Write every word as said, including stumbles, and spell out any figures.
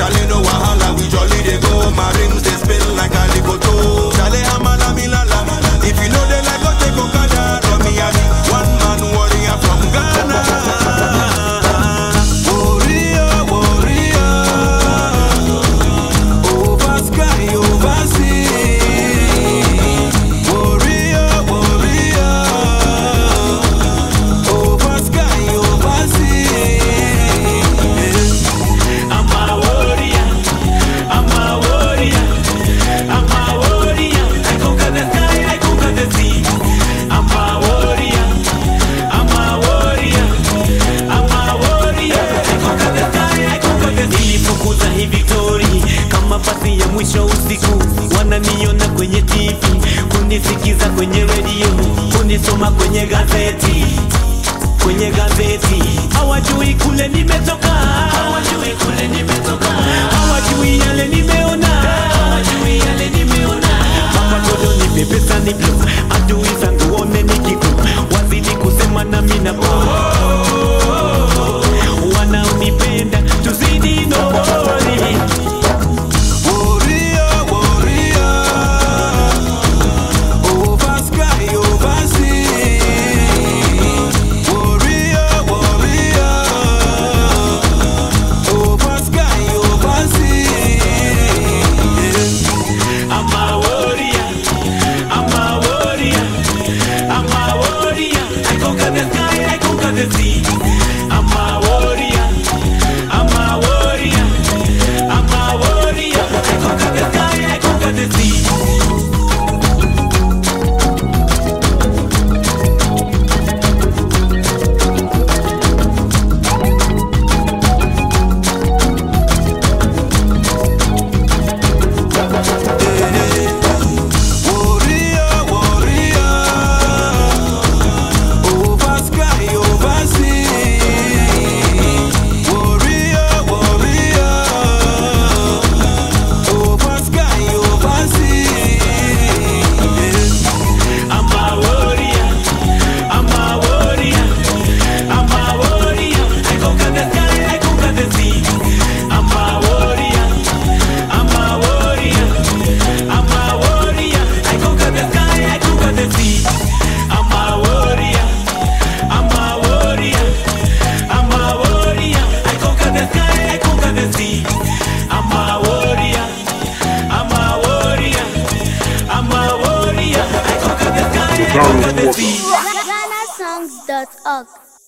Charlie no wahala, we jolly they go. My rims they spin like a liboto. Charlie amala milala. If you know they like go take Okada, from me a one man warrior from Ghana. Warrior, warrior, over sky, over sea. Warrior, warrior, over sky, over sea. I'm a warrior, I'm a warrior, I'm a warrior. I conquer the sky, I conquer the sea. I'm a warrior, I'm a warrior, I'm a warrior. I conquer the sky, I conquer the sea. Nilifukuza hii victory kama pasi ya mwisho usiku. Wananiona kwenye T V, kunisikiza kwenye radio, kunisoma kwenye gazeti, kwenye gazeti. Hawajui kule nimetoka, hawajui kule nimetoka, hawajui yale nimeona, hawajui yale nimeona. Mama godo nipe pesa ni blow, adui zangu one nikiku, wazidi kusema na mina po. Wanaonipenda tuzidi no worry. Warrior, warrior, over sky, over sea. Warrior, warrior, over sky, over sea. I'm a warrior, I'm a warrior, I'm a warrior. I conquer the sky, I conquer the sea. I'm a warrior, I'm a warrior, I'm a warrior. I conquer the sky, I conquer the sea. Warrior, warrior, over sky, over sea. Warrior, warrior, over sky, over sea. I'm a warrior, I'm a warrior, I'm a warrior. I conquer the sky, I conquer the sea. I'm a warrior, I'm a warrior, I'm a warrior. I conquer the sky, I conquer the sea. I'm a warrior, I'm a warrior, I'm a warrior. I conquer the sky, I conquer the sea. I'm a warrior, I'm a warrior, I'm a warrior. I conquer the sky, I conquer the sea. Ghana songs dot org